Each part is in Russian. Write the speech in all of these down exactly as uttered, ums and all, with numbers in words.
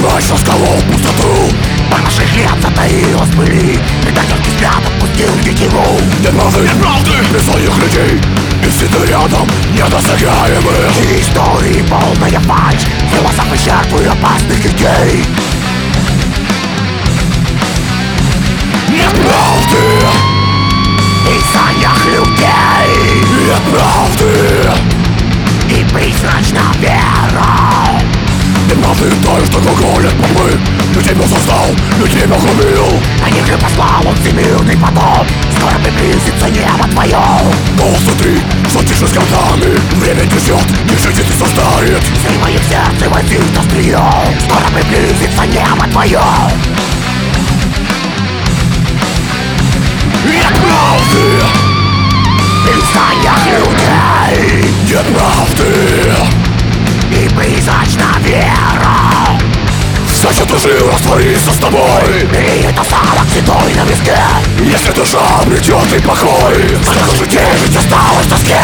мрачно сколол пустоту. По наших лет затаилась пыли, предательский взгляд отпустил тетиву. Неправды, неправды, без своих людей, и всегда рядом недосягаемых. И истории полная фальшь, философы жертвы опасных идей. Неправды, И в санях людей, неправды, и призрачна вера. неправды той, что глаголят попы. Людей Бог создал, людей Бог убил. На них же послал он всемирный потоп. Скоро приблизится небо твое. Голос внутри, что тише с годами. Время течет, не жить и состарит. Зримо их сердце возит острие. Скоро приблизится небо твое. Неправды, И в санях людей, неправды, и призрачна вера. значит уже раствориться с тобой. И это самок седой на виске. Если душа обретет и покой, сколько же дней жить осталось в тоске.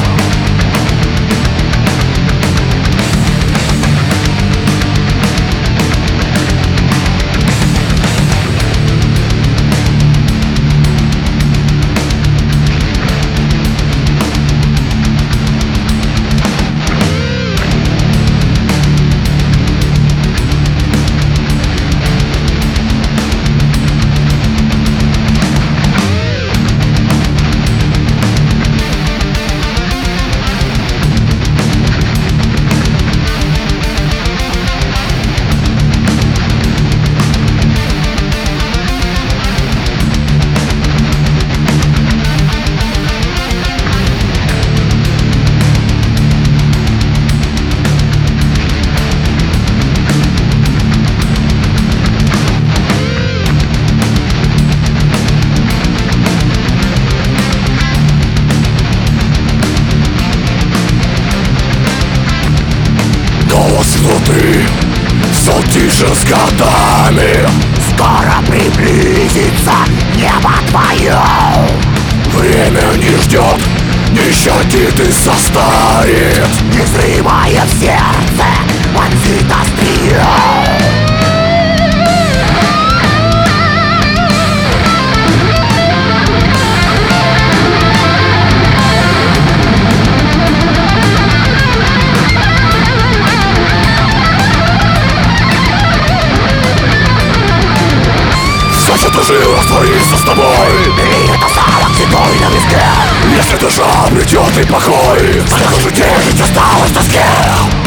Внутри все тише с годами. Скоро приблизится небо твое. Время не ждет, не щадит и состарит. Незримое в сердце вонзит острие. Значит уже раствориться с тобой. И это самок седой на виске. Если душа обретет и покой, сколько же дней жить осталось в тоске.